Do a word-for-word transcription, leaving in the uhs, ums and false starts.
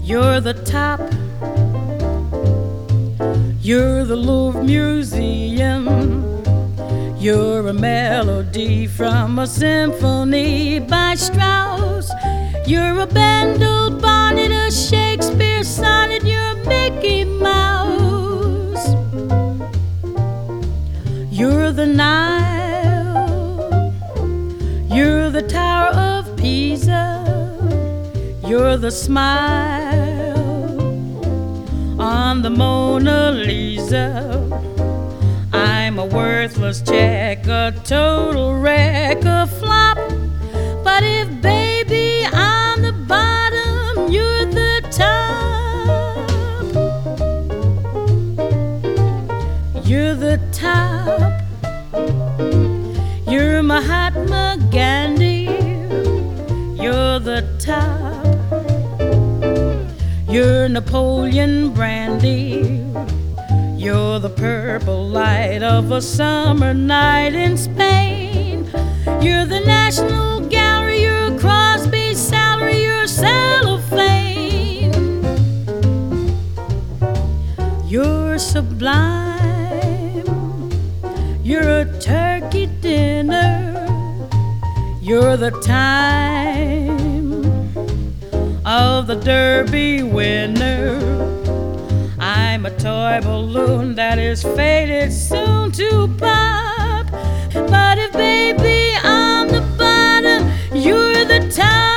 You're the top. You're the Louvre Museum. You're a melody from a symphony by Strauss. You're a Bendel bonnet, a Shakespeare sonnet. You're Mickey Mouse. You're the Nile. You're the Tower of Pisa. You're the smile on the Mona Lisa. I'm a worthless check, a total wreck, a flop. But if, baby, I'm the bottom, you're the top. You're the top. You're Mahatma Gandhi. You're the top. You're Napoleon Brandy. You're the purple light of a summer night in Spain. You're the National Gallery. You're Crosby's salary. You're cellophane. You're sublime. You're a turkey dinner. You're the time of the Derby winner. I'm a toy balloon that is fated soon to pop. But if, baby, I'm the bottom, you're the top.